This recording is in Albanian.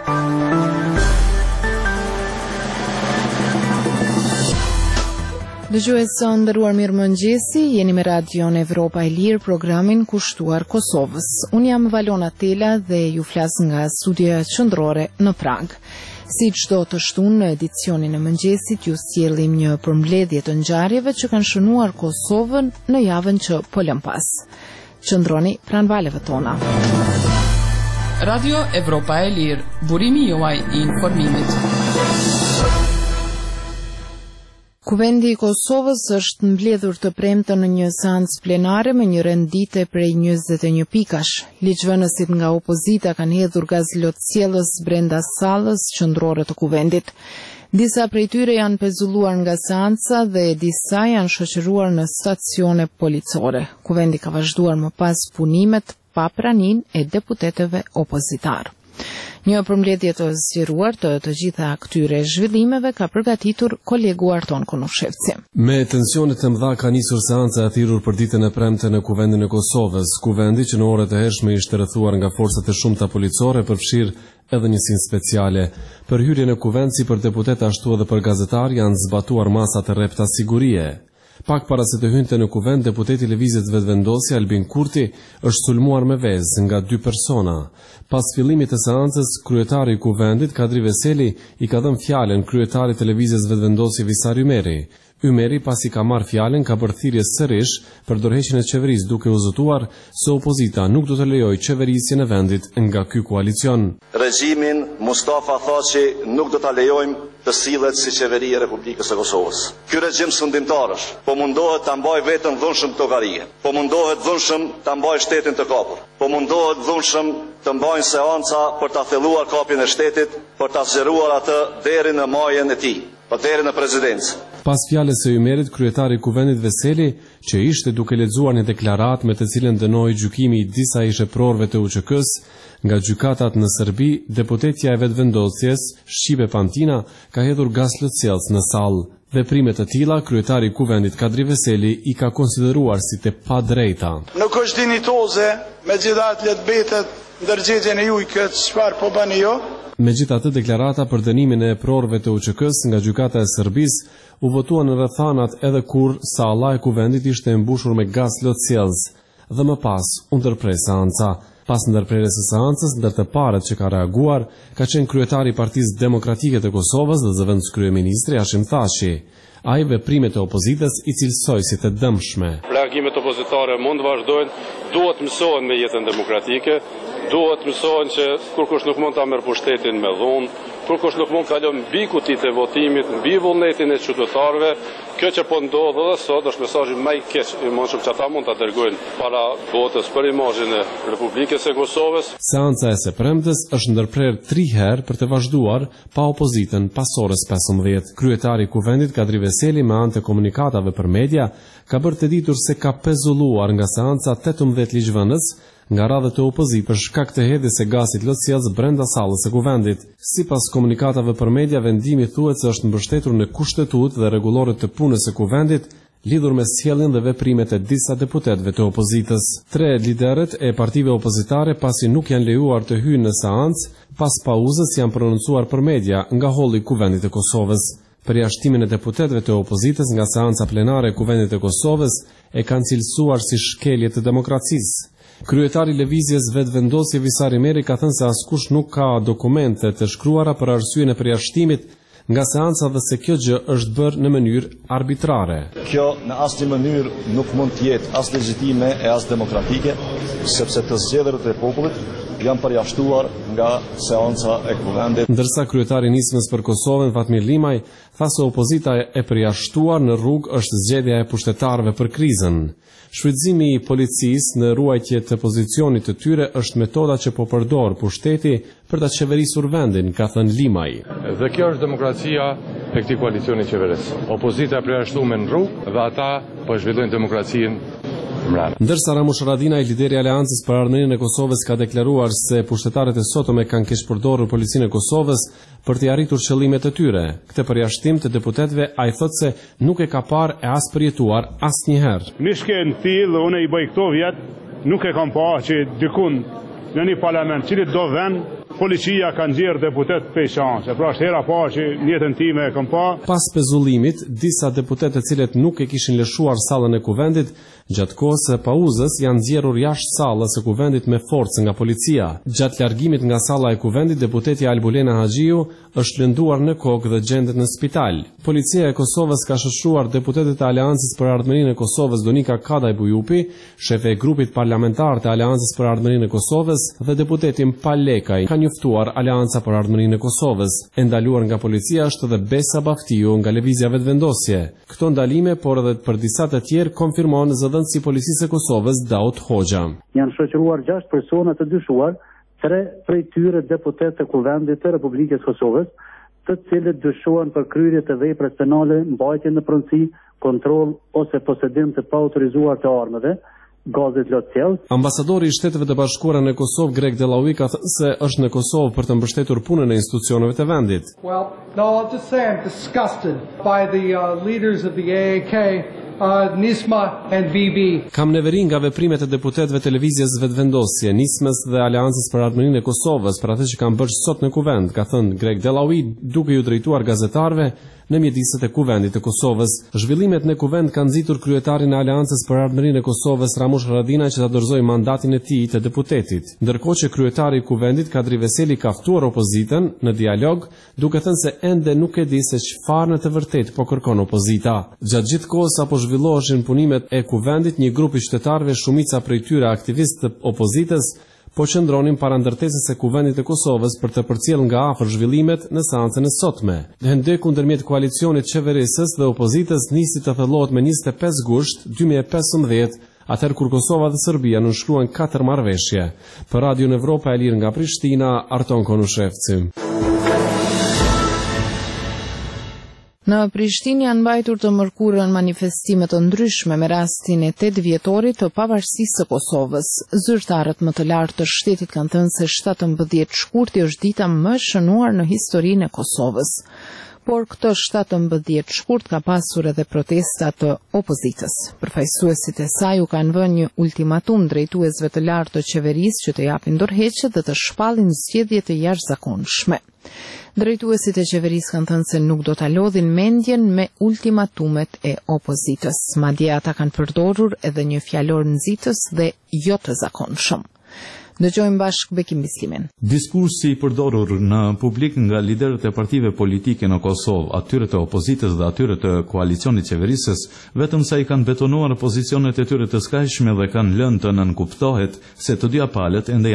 Dëgjuesë nderuar, mirëmëngjesi, jeni me Radion Evropa e Lirë, programin kushtuar Kosovës. Unë jam Valona Tela dhe ju flas nga studioja qendrore në Prag. Si çdo të shtunë në edicionin e mëngjesit, ju sjellim një përmbledhje të ngjarjeve që kanë shënuar Kosovën në javën që po lëm pas. Qëndroni pranë valeve tona. Radio Evropa e Lirë, burimi juaj i informimit. Kuvendi i Kosovës është mbledhur të premten në një seancë plenare me një rendite prej 21 pikash. Ligjvënësit nga opozita kanë hedhur gazlotësjellës brenda sallës qendrore të kuvendit. Disa prej tyre janë pezulluar nga seanca dhe disa janë shoqëruar në stacione policore. Kuvendi ka vazhduar më pas punimet pa praninë e deputetëve opozitar. Një përmbledhje të zgjeruar të gjitha këtyre zhvillimeve ka përgatitur kolegu Arton Konofshevci. Me tensione të mëdha ka nisur seanca e thirrur për ditën e premte në Kuvendin e Kosovës. Kuvendi që në orët e hershme ishte rrethuar nga forcat e shumta policore përfshir edhe njësinë speciale. Për hyrjen në kuvend si për deputet ashtu edhe për gazetar janë zbatuar masat e rrepta sigurie. Pak para se të hynte në kuvend, deputeti lëvizjes vetëvendosje Albin Kurti është sulmuar me vezë nga 2 persona. Pas fillimit të seancës, kryetari i kuvendit Kadri Veseli i ka dhënë fjalën kryetarit të lëvizjes vetëvendosje Visar Ymeri. Ymeri pasi ka marrë fjalën ka bërë thirrje sërish për dorëheqjen e qeverisë duke u zotuar se opozita nuk do të lejojë qeverisjen e vendit nga ky koalicion. Regjimin Mustafa Thaçi nuk do ta lejojmë të sillet si qeveri e Republikës së Kosovës. Ky regjim sundimtarësh po mundohet ta mbajë veten dhunshëm togarie, po mundohet dhunshëm ta mbajë shtetin të kapur, po mundohet dhunshëm të mbajnë seanca për ta thelluar kapjen e shtetit, për ta zgjeruar atë deri në majën e tij, për deri në prezidencë. Pas fjalës së Ymerit, kryetari i kuvendit Veseli, që ishte duke lexuar një deklaratë me të cilën dënoi gjykimi i disa isheprorëve të UÇK-s nga gjykatat në Serbi, deputetja e vetëvendosjes Shqipe Pantina ka hedhur gazlotësjellës në sallë. Veprime të tilla kryetari i kuvendit Kadri Veseli i ka konsideruar si të padrejta. Nuk është dinitoze, megjithatë le të betet ndërgjegjjen e juaj këtë çfarë po bani ju. Megjithatë, deklarata për dënimin e prorëve të UÇK-s nga gjykata e Serbisë u votua në rrethanat edhe kur salla e kuvendit ishte e mbushur me gazlotësjellës dhe më pas u ndërprer seanca. Pas ndërprerjes së seancës, ndër të parët që ka reaguar ka qenë kryetari i Partisë Demokratike të Kosovës dhe zëvendës kryeministri Hashim Thaçi. Ai veprimet e opozitës i cilësoi si të dëmshme. Reagimet opozitare mund të vazhdojnë, duhet mësohen me jetën demokratike, duhet mësohen që kur kush nuk mund ta merr pushtetin me dhunë, kur kush nuk mund kalon mbi kutitë e votimit, mbi vullnetin e qytetarëve. Kjo që po ndodh edhe sot është mesazhi më i keq i mundshëm që ata mund ta dërgojnë para botës për imazhin e Republikës së Kosovës. Seanca e së premtes është ndërprer 3 herë për të vazhduar pa opozitën pas orës 15. Kryetari i kuvendit Kadri Veseli me anë të komunikatave për media ka bërë të ditur se ka pezulluar nga seanca 18 ligjvënës nga radhët e opozitës për shkak të hedhjes së gazit lotësjellës brenda sallës së kuvendit. Sipas komunikatave për media, vendimi thuhet se është mbështetur në kushtetut dhe rregulloret të punës së kuvendit lidhur me sjelljen dhe veprimet e disa deputetëve të opozitës. 3 liderët e partive opozitare pasi nuk janë lejuar të hyjnë në seancë, pas pauzës janë prononcuar për media nga holli i kuvendit të Kosovës. Përjashtimin e deputetëve të opozitës nga seanca plenare e kuvendit të Kosovës e kanë cilësuar si shkelje të demokracisë. Kryetari i lëvizjes vetëvendosje Visar Ymeri ka thënë se askush nuk ka dokumente të shkruara për arsyeën e përjashtimit nga seanca dhe se kjo gjë është bërë në mënyrë arbitrare. Kjo në asnjë mënyrë nuk mund të jetë as legjitime e as demokratike, sepse të zgjedhurët e popullit janë përjashtuar nga seanca e kuvendit. Ndërsa kryetari i nismës për Kosovën Fatmir Limaj tha se opozita e përjashtuar në rrugë është zgjedhja e pushtetarëve për krizën. Shfrytëzimi i policisë në ruajtje të pozicionit të tyre është metoda që po përdor pushteti për ta qeverisur vendin, ka thënë Limaj. Dhe kjo është demokracia e këtij koalicioni qeveris. Opozita përjashtuar në rrugë dhe ata po zhvillojnë demokracinë. Ndërsa Ramush Haradinaj, lideri i Aleancës për Ardhmërinë e Kosovës, ka deklaruar se pushtetarët e sotëm kanë keq përdorur policinë e Kosovës për të arritur qëllimet e tyre. Këtë përjashtim të deputetëve ai thotë se nuk e ka parë e as përjetuar asnjëherë. Mishke në tillë unë i bëj këto vjet, nuk e kam parë që dikun në një parlament, cili do vend policia ka nxjerrë deputet pe shanse. Pra është hera parë që në jetën time e kam pa. Pas pezullimit, disa deputet të cilët nuk e kishin lëshuar sallën e kuvendit, gjatë kohës së pauzës janë nxjerrur jashtë sallës së kuvendit me forcë nga policia. Gjatë largimit nga salla e kuvendit, deputeti Albulena Haxhiu është lënduar në kokë dhe gjendet në spital. Policia e Kosovës ka shoqëruar deputetët e Aleancës për Ardhmërinë e Kosovës Donika Kadaj Bujupi, shefe e grupit parlamentar të Aleancës për Ardhmërinë e Kosovës, dhe deputetin Palekaj ka njoftuar Aleanca për Ardhmërinë e Kosovës. E ndaluar nga policia është edhe Besa Baftiu nga Lëvizja Vetëvendosje. Këto ndalime, por edhe për disa të tjerë, konfirmon zëdhënësi i Policisë së Kosovës Daud Hoxha. Janë shoqëruar 6 persona të dyshuar, 3 prej tyre deputet të kuvendit të Republikës Kosovës, të cilët dyshohen për kryerje të veprave penale, mbajtje në pronësi, kontroll ose posedim të paautorizuar të armëve, gazet lotësiel. Ambasadori i Shteteve të Bashkuara në Kosovë, Greg Delaui, ka thënë se është në Kosovë për të mbështetur punën e institucioneve të vendit. Well, no, I'll just say I'm disgusted by the leaders of the AAK, Nisma and VB. Kam neveri nga veprimet e deputetëve të Lëvizjes Vetëvendosje, Nismës dhe Aleancës për Ardhmërinë e Kosovës për atë që kanë bërë sot në kuvend, ka thënë Greg Delaui, duke ju drejtuar gazetarëve në mjediset e kuvendit të Kosovës. Zhvillimet në kuvend kanë nxitur kryetarin e Aleancës për Ardhmërinë e Kosovës Ramush Haradinaj që ta dorëzoi mandatin e tij të deputetit, ndërkohë që kryetari i kuvendit Kadri Veseli ka ftuar opozitën në dialog, duke thënë se ende nuk e di se çfarë në të vërtetë po kërkon opozita. Gjatë gjithë kohës apo zhvilloheshin punimet e kuvendit, një grup i qytetarëve, shumica prej tyre aktivistë të opozitës, po qëndronin para ndërtesës së kuvendit të Kosovës për të përcjellë nga afër zhvillimet në seancën e sotme. Hendeku ndërmjet koalicionit qeverisës dhe opozitës nisi të thellohet me 25 gusht 2015, atëherë kur Kosova dhe Serbia nënshkruan 4 marrëveshje. Për Radio Evropa e Lirë nga Prishtina, Arton Konushevci. Në Prishtinë janë mbajtur të mërkurën manifestime të ndryshme me rastin e 8 vjetorit të pavarësisë së Kosovës. Zyrtarët më të lartë të shtetit kanë thënë se 17 shkurti është dita më e shënuar në historinë e Kosovës. Por këtë 17 shkurt ka pasur edhe protesta të opozitës. Përfaqësuesit e saj u kanë vënë një ultimatum drejtuesve të lartë të qeverisë që të japin dorëheqje dhe të shpallin zgjedhje të jashtëzakonshme. Drejtuesit e qeverisë kanë thënë se nuk do ta lodhin mendjen me ultimatumet e opozitës. Madje ata kanë përdorur edhe një fjalor nxitës dhe jo të zakonshëm. Dëgjojmë bashkë Bekim Bislimin. Diskursi i përdorur në publik nga liderët e partive politike në Kosovë, atyre të opozitës dhe atyre të koalicionit qeverisës, vetëm sa i kanë betonuar pozicionet e tyre të skajshme dhe kanë lënë të nënkuptohet se të dyja palët ende